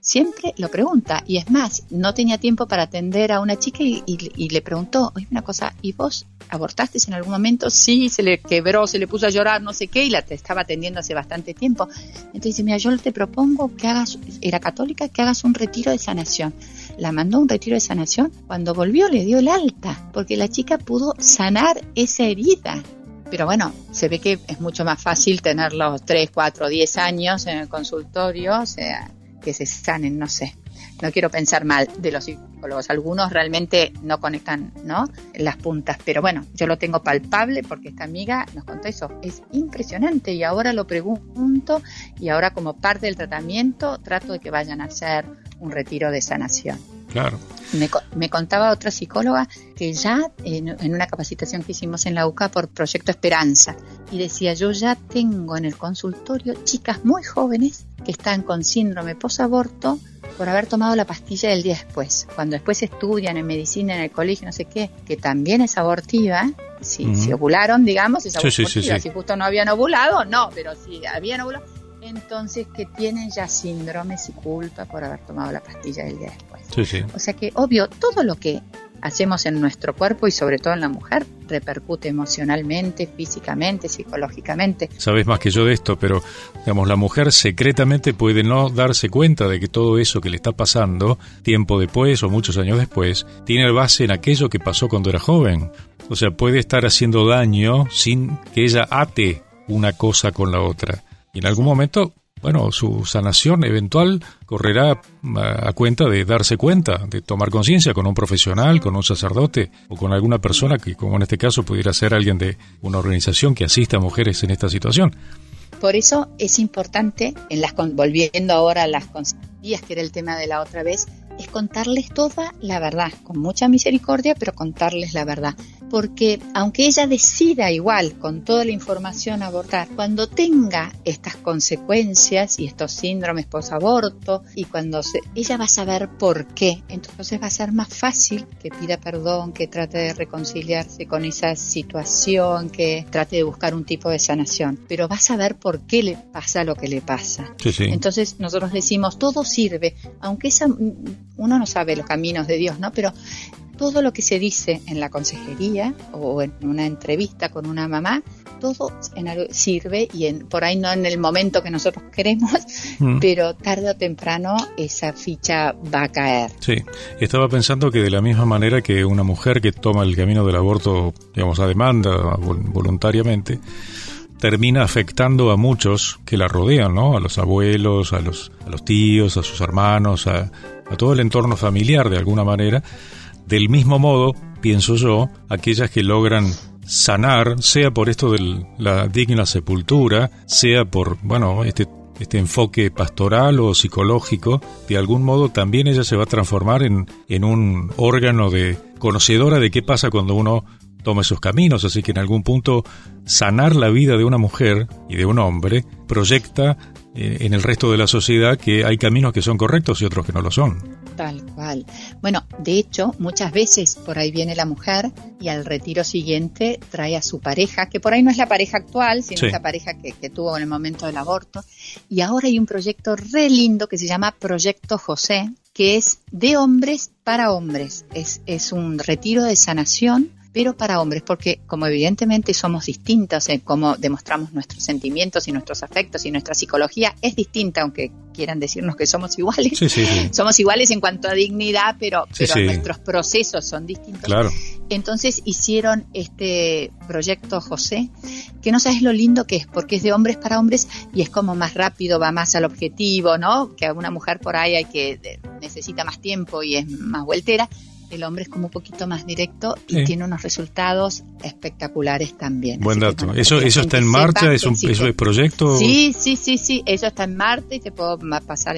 siempre lo pregunta. Y es más, no tenía tiempo para atender a una chica y le preguntó, oye, una cosa, ¿y vos abortaste en algún momento? Sí, se le quebró, se le puso a llorar, no sé qué, y la estaba atendiendo hace bastante tiempo. Entonces dice, mira, yo te propongo que hagas, era católica, que hagas un retiro de sanación. La mandó a un retiro de sanación. Cuando volvió le dio el alta, porque la chica pudo sanar esa herida. Pero bueno, se ve que es mucho más fácil tener los 3, 4, 10 años en el consultorio, o sea, que se sanen, no sé. No quiero pensar mal de los psicólogos. Algunos realmente no conectan, ¿no?, las puntas. Pero bueno, yo lo tengo palpable porque esta amiga nos contó eso. Es impresionante y ahora lo pregunto y ahora como parte del tratamiento trato de que vayan a hacer un retiro de sanación. Claro. Me contaba otra psicóloga que ya en una capacitación que hicimos en la UCA por Proyecto Esperanza, y decía, yo ya tengo en el consultorio chicas muy jóvenes que están con síndrome posaborto por haber tomado la pastilla del día después. Cuando después estudian en medicina en el colegio, no sé qué, que también es abortiva, si ovularon, digamos, es abortiva. Sí. Si justo no habían ovulado, no, pero si habían ovulado, entonces que tienen ya síndromes y culpa por haber tomado la pastilla del día después. Sí. O sea que, obvio, todo lo que hacemos en nuestro cuerpo y sobre todo en la mujer repercute emocionalmente, físicamente, psicológicamente. Sabes más que yo de esto, pero digamos, la mujer secretamente puede no darse cuenta de que todo eso que le está pasando tiempo después o muchos años después tiene base en aquello que pasó cuando era joven. O sea, puede estar haciendo daño sin que ella ate una cosa con la otra. Y en algún momento, bueno, su sanación eventual correrá a cuenta de darse cuenta, de tomar conciencia con un profesional, con un sacerdote o con alguna persona que, como en este caso, pudiera ser alguien de una organización que asista a mujeres en esta situación. Por eso es importante, volviendo ahora a las consejerías, que era el tema de la otra vez, es contarles toda la verdad, con mucha misericordia, pero contarles la verdad. Porque aunque ella decida igual, con toda la información, abortar, cuando tenga estas consecuencias y estos síndromes posaborto, y cuando ella va a saber por qué, entonces va a ser más fácil que pida perdón, que trate de reconciliarse con esa situación, que trate de buscar un tipo de sanación. Pero va a saber por qué le pasa lo que le pasa. Sí. Entonces nosotros decimos, todo sirve, aunque uno no sabe los caminos de Dios, ¿no? Pero todo lo que se dice en la consejería o en una entrevista con una mamá, todo sirve y por ahí no en el momento que nosotros queremos, pero tarde o temprano esa ficha va a caer. Sí, estaba pensando que de la misma manera que una mujer que toma el camino del aborto, digamos, a demanda, voluntariamente, termina afectando a muchos que la rodean, ¿no? A los abuelos, a los tíos, a sus hermanos, a todo el entorno familiar de alguna manera. Del mismo modo, pienso yo, aquellas que logran sanar, sea por esto de la digna sepultura, sea por, bueno, este enfoque pastoral o psicológico, de algún modo también ella se va a transformar en un órgano de conocedora de qué pasa cuando uno toma esos caminos. Así que en algún punto sanar la vida de una mujer y de un hombre proyecta en el resto de la sociedad que hay caminos que son correctos y otros que no lo son. Tal cual. Bueno, de hecho, muchas veces por ahí viene la mujer y al retiro siguiente trae a su pareja, que por ahí no es la pareja actual, sino es la pareja que tuvo en el momento del aborto. Y ahora hay un proyecto re lindo que se llama Proyecto José, que es de hombres para hombres. Es un retiro de sanación, pero para hombres, porque como evidentemente somos distintos en cómo demostramos nuestros sentimientos y nuestros afectos y nuestra psicología es distinta, aunque quieran decirnos que somos iguales. Sí. Somos iguales en cuanto a dignidad, pero nuestros procesos son distintos. Claro. Entonces hicieron este Proyecto José, que no sabes lo lindo que es, porque es de hombres para hombres y es como más rápido, va más al objetivo, ¿no? Que a una mujer por ahí necesita más tiempo y es más vueltera. El hombre es como un poquito más directo y tiene unos resultados espectaculares también. Buen dato. ¿Eso está en marcha? ¿Eso es proyecto? Sí. Eso está en marcha y te puedo pasar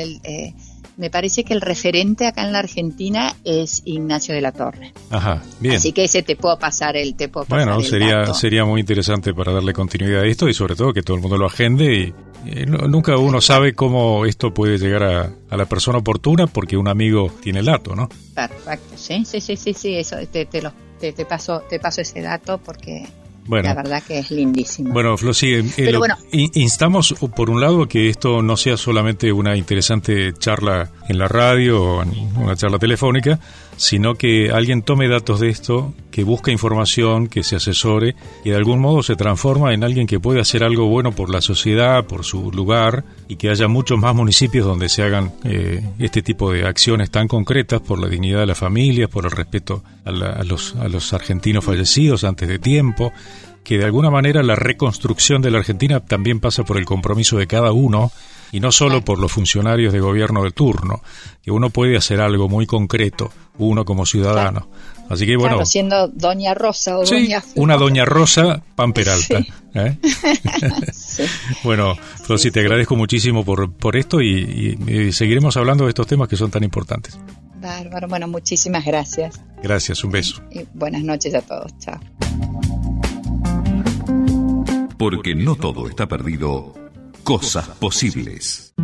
me parece que el referente acá en la Argentina es Ignacio de la Torre. Ajá, bien. Así que ese te puedo pasar el Bueno, sería muy interesante para darle continuidad a esto y sobre todo que todo el mundo lo agende y nunca uno sabe cómo esto puede llegar a la persona oportuna porque un amigo tiene el dato, ¿no? Perfecto, sí, eso te paso ese dato porque Bueno. La verdad que es lindísimo. Bueno, Flo, sí, instamos por un lado que esto no sea solamente una interesante charla en la radio o una charla telefónica, sino que alguien tome datos de esto, que busque información, que se asesore y de algún modo se transforma en alguien que puede hacer algo bueno por la sociedad, por su lugar, y que haya muchos más municipios donde se hagan este tipo de acciones tan concretas por la dignidad de las familias, por el respeto a los argentinos fallecidos antes de tiempo, que de alguna manera la reconstrucción de la Argentina también pasa por el compromiso de cada uno y no solo por los funcionarios de gobierno de turno, que uno puede hacer algo muy concreto, uno como ciudadano. Claro. Así que bueno... Claro, siendo Doña Rosa o sí, Doña Flor. Una Doña Rosa Pan Peralta. Sí. Sí. Bueno, Flossi, te agradezco muchísimo por esto y seguiremos hablando de estos temas que son tan importantes. Bárbaro, bueno, muchísimas gracias. Gracias, un beso. Y buenas noches a todos, chao. Porque no todo está perdido, cosas posibles.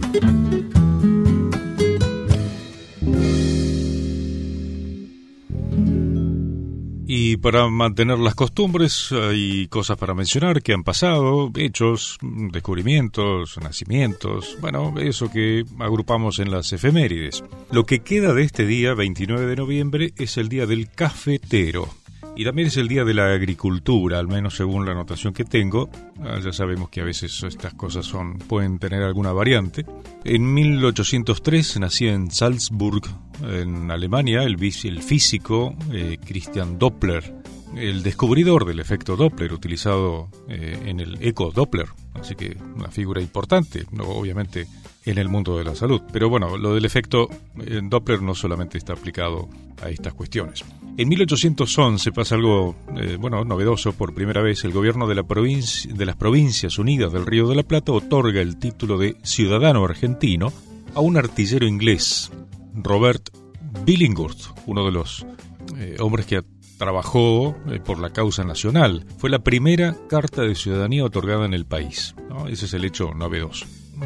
Y para mantener las costumbres hay cosas para mencionar que han pasado, hechos, descubrimientos, nacimientos, bueno, eso que agrupamos en las efemérides. Lo que queda de este día, 29 de noviembre, es el día del cafetero. Y también es el día de la agricultura, al menos según la anotación que tengo. Ya sabemos que a veces estas cosas pueden tener alguna variante. En 1803 nació en Salzburg, en Alemania, el físico Christian Doppler, el descubridor del efecto Doppler utilizado en el eco Doppler. Así que una figura importante, obviamente, en el mundo de la salud. Pero bueno, lo del efecto Doppler no solamente está aplicado a estas cuestiones. En 1811 pasa algo novedoso. Por primera vez el gobierno de las Provincias Unidas del Río de la Plata otorga el título de ciudadano argentino a un artillero inglés, Robert Billinghurst, uno de los hombres que trabajó por la causa nacional. Fue la primera carta de ciudadanía otorgada en el país, ¿no? Ese es el hecho novedoso.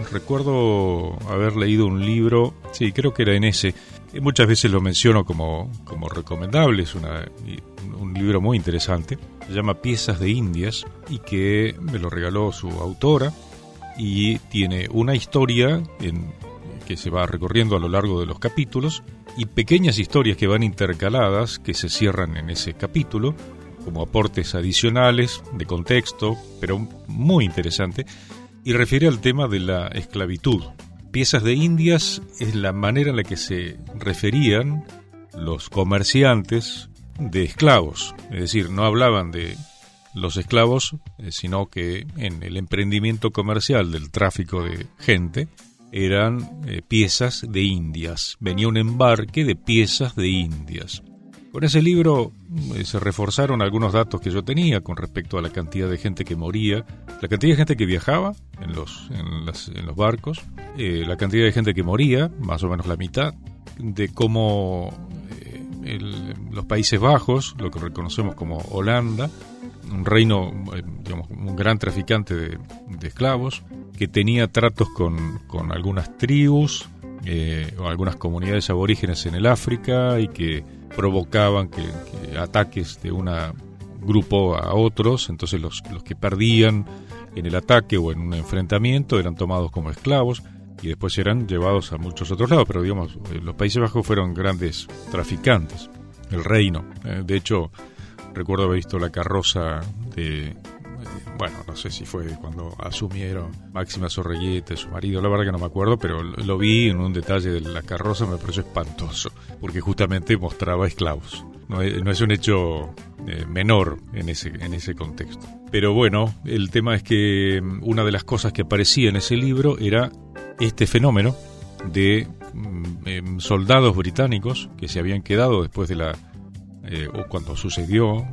Recuerdo haber leído un libro, sí, creo que era en ese, muchas veces lo menciono como recomendable, es un libro muy interesante, se llama Piezas de Indias, y que me lo regaló su autora, y tiene una historia que se va recorriendo a lo largo de los capítulos, y pequeñas historias que van intercaladas, que se cierran en ese capítulo, como aportes adicionales de contexto, pero muy interesante, y refiere al tema de la esclavitud. Piezas de Indias es la manera en la que se referían los comerciantes de esclavos, es decir, no hablaban de los esclavos, sino que en el emprendimiento comercial del tráfico de gente eran piezas de Indias, venía un embarque de piezas de Indias. Con ese libro se reforzaron algunos datos que yo tenía con respecto a la cantidad de gente que moría, la cantidad de gente que viajaba en los barcos, la cantidad de gente que moría, más o menos la mitad, de cómo los Países Bajos, lo que reconocemos como Holanda, un reino, un gran traficante de esclavos, que tenía tratos con algunas tribus o algunas comunidades aborígenes en el África y que provocaban que ataques de un grupo a otros. Entonces los que perdían en el ataque o en un enfrentamiento eran tomados como esclavos y después eran llevados a muchos otros lados, pero los Países Bajos fueron grandes traficantes, el reino. De hecho, recuerdo haber visto la carroza no sé si fue cuando asumieron Máxima Zorrilleta, su marido, la verdad que no me acuerdo, pero lo vi en un detalle de la carroza, me pareció espantoso, porque justamente mostraba esclavos. No es un hecho menor en ese contexto. Pero bueno, el tema es que una de las cosas que aparecía en ese libro era este fenómeno de soldados británicos que se habían quedado después de o cuando sucedió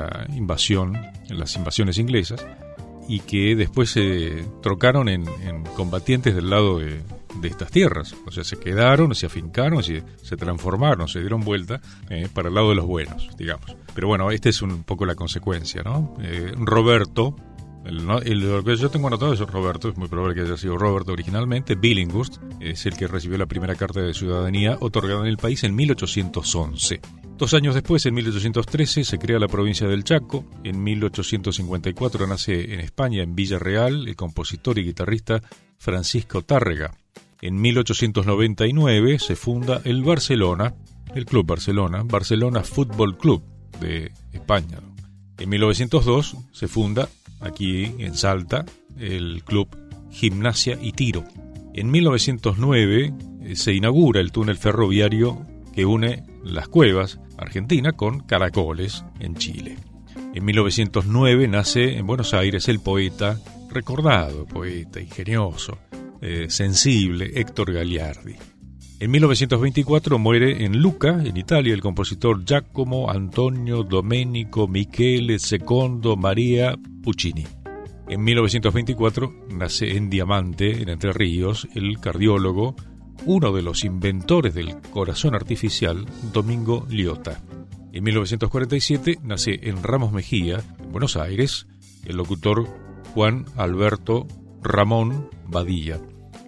las invasiones inglesas, y que después se trocaron en combatientes del lado de estas tierras. O sea, se quedaron, se afincaron, se transformaron, se dieron vuelta para el lado de los buenos, digamos. Pero bueno, esta es un poco la consecuencia, ¿no? Roberto, lo que yo tengo anotado es Roberto, es muy probable que haya sido Roberto originalmente. Billinghurst es el que recibió la primera carta de ciudadanía otorgada en el país en 1811. 2 años después, en 1813, se crea la provincia del Chaco. En 1854 nace en España, en Villarreal, el compositor y guitarrista Francisco Tárrega. En 1899 se funda el Barcelona, el Club Barcelona Fútbol Club de España. En 1902 se funda, aquí en Salta, el Club Gimnasia y Tiro. En 1909 se inaugura el túnel ferroviario que une Las Cuevas, Argentina, con Caracoles, en Chile. En 1909 nace en Buenos Aires el recordado poeta, ingenioso, sensible, Héctor Gagliardi. En 1924 muere en Lucca, en Italia, el compositor Giacomo Antonio Domenico Michele II Maria Puccini. En 1924 nace en Diamante, en Entre Ríos, el cardiólogo, uno de los inventores del corazón artificial, Domingo Liotta. En 1947 nace en Ramos Mejía, en Buenos Aires, el locutor Juan Alberto Ramón Badilla.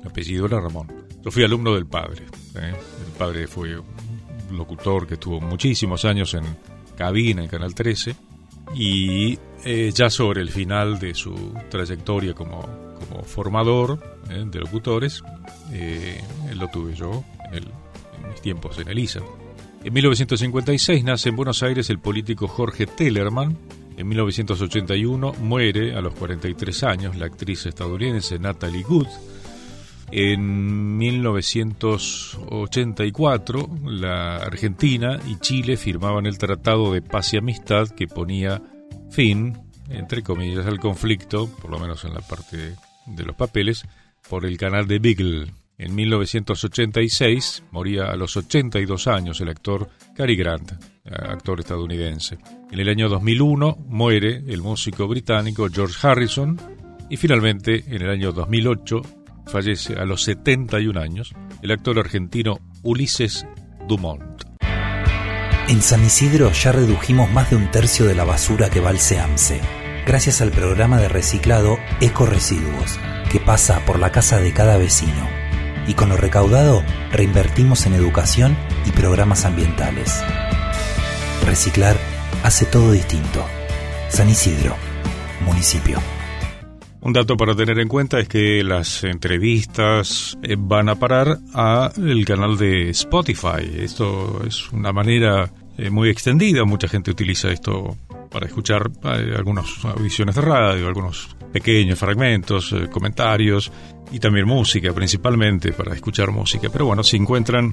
el apellido era Ramón. Yo fui alumno del padre. El padre fue un locutor que estuvo muchísimos años en cabina en Canal 13 y ya sobre el final de su trayectoria como formador de locutores, lo tuve yo en mis tiempos en Elisa. En 1956 nace en Buenos Aires el político Jorge Tellerman. En 1981 muere a los 43 años la actriz estadounidense Natalie Wood. En 1984 la Argentina y Chile firmaban el Tratado de Paz y Amistad que ponía fin, entre comillas, al conflicto, por lo menos en la parte de los papeles, por el canal de Beagle. En 1986 moría a los 82 años el actor Cary Grant, actor estadounidense. En el año 2001 muere el músico británico George Harrison y finalmente en el año 2008 fallece a los 71 años el actor argentino Ulises Dumont. En San Isidro ya redujimos más de un tercio de la basura que va al SEAMSE, gracias al programa de reciclado Ecoresiduos, que pasa por la casa de cada vecino. Y con lo recaudado reinvertimos en educación y programas ambientales. Reciclar hace todo distinto. San Isidro, municipio. Un dato para tener en cuenta es que las entrevistas van a parar a el canal de Spotify. Esto es una manera muy extendida. Mucha gente utiliza esto para escuchar algunas audiciones de radio, algunos pequeños fragmentos, comentarios y también música, principalmente para escuchar música. Pero bueno, si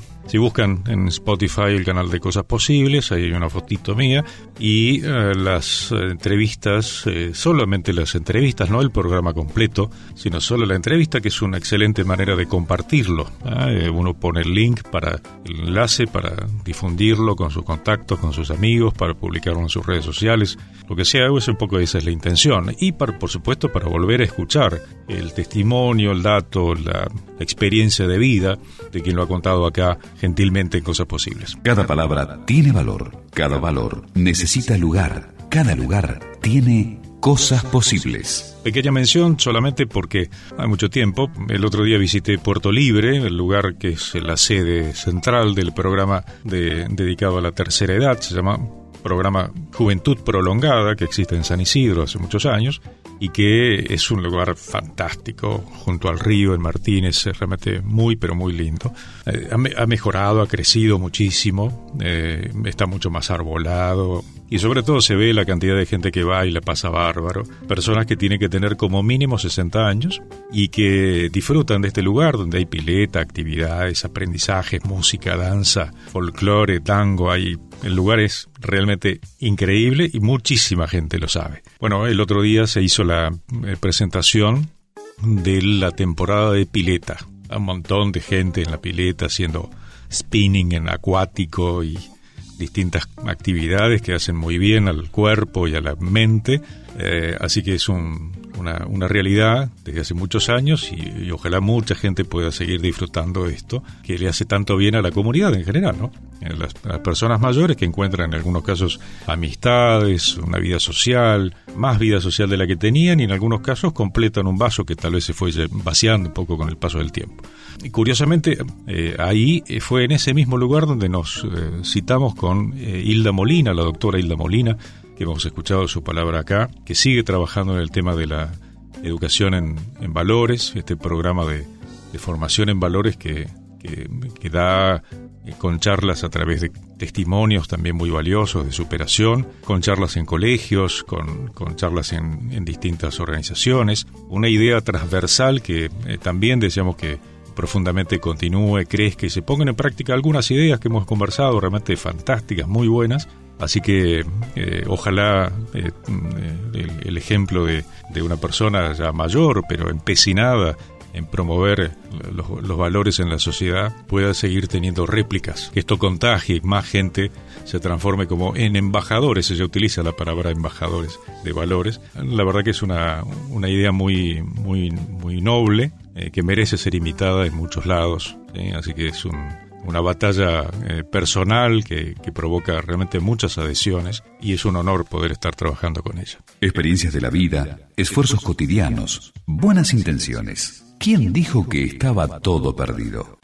buscan en Spotify el canal de Cosas Posibles, ahí hay una fotito mía, y las entrevistas, solamente las entrevistas, no el programa completo, sino solo la entrevista, que es una excelente manera de compartirlo. Uno pone el link el enlace para difundirlo con sus contactos, con sus amigos, para publicarlo en sus redes sociales, lo que sea. Es un poco esa es la intención, y por supuesto para volver a escuchar el testimonio, el dato, la experiencia de vida de quien lo ha contado acá gentilmente en Cosas Posibles. Cada palabra tiene valor, cada valor necesita lugar, cada lugar tiene Cosas Posibles. Pequeña mención solamente porque hay mucho tiempo. El otro día visité Puerto Libre, el lugar que es la sede central del programa dedicado a la tercera edad. Se llama programa Juventud Prolongada, que existe en San Isidro hace muchos años y que es un lugar fantástico junto al río en Martínez. Es realmente muy pero muy lindo. Ha mejorado, ha crecido muchísimo, está mucho más arbolado y sobre todo se ve la cantidad de gente que va y la pasa bárbaro. Personas que tienen que tener como mínimo 60 años y que disfrutan de este lugar donde hay pileta, actividades, aprendizajes, música, danza, folclore, tango. El lugar es realmente increíble y muchísima gente lo sabe. Bueno, el otro día se hizo la presentación de la temporada de pileta. Un montón de gente en la pileta haciendo spinning en acuático y distintas actividades que hacen muy bien al cuerpo y a la mente. Así que es una realidad desde hace muchos años y ojalá mucha gente pueda seguir disfrutando de esto, que le hace tanto bien a la comunidad en general, ¿no? Las personas mayores que encuentran en algunos casos amistades, una vida social, más vida social de la que tenían, y en algunos casos completan un vaso que tal vez se fue vaciando un poco con el paso del tiempo. Y curiosamente, ahí fue en ese mismo lugar donde nos citamos con Hilda Molina, la doctora Hilda Molina, que hemos escuchado su palabra acá, que sigue trabajando en el tema de la educación en valores, este programa de formación en valores que da con charlas a través de testimonios también muy valiosos de superación, con charlas en colegios, con charlas en distintas organizaciones. Una idea transversal que también deseamos que profundamente continúe, crezca y se pongan en práctica algunas ideas que hemos conversado, realmente fantásticas, muy buenas. Así que ojalá el ejemplo de una persona ya mayor, pero empecinada en promover los valores en la sociedad, pueda seguir teniendo réplicas, que esto contagie y más gente se transforme como en embajadores. Ella utiliza la palabra embajadores de valores. La verdad que es una idea muy, muy, muy noble, que merece ser imitada en muchos lados, ¿sí? Así que es una batalla personal que provoca realmente muchas adhesiones y es un honor poder estar trabajando con ella. Experiencias de la vida, esfuerzos cotidianos, buenas intenciones. ¿Quién dijo que estaba todo perdido?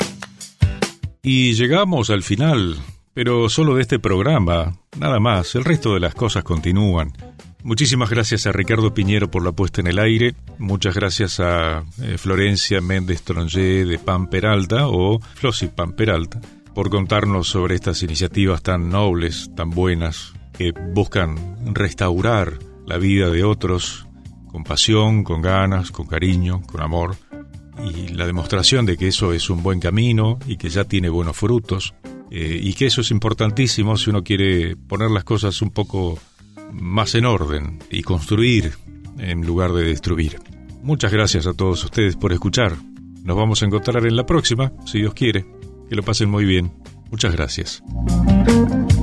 Y llegamos al final, pero solo de este programa, nada más. El resto de las cosas continúan. Muchísimas gracias a Ricardo Piñero por la puesta en el aire. Muchas gracias a Florencia Méndez Tronjé de Pan Peralta, o Flossi Pan Peralta, por contarnos sobre estas iniciativas tan nobles, tan buenas, que buscan restaurar la vida de otros con pasión, con ganas, con cariño, con amor, y la demostración de que eso es un buen camino y que ya tiene buenos frutos, y que eso es importantísimo si uno quiere poner las cosas un poco más en orden y construir en lugar de destruir. Muchas gracias a todos ustedes por escuchar. Nos vamos a encontrar en la próxima, si Dios quiere. Que lo pasen muy bien. Muchas gracias.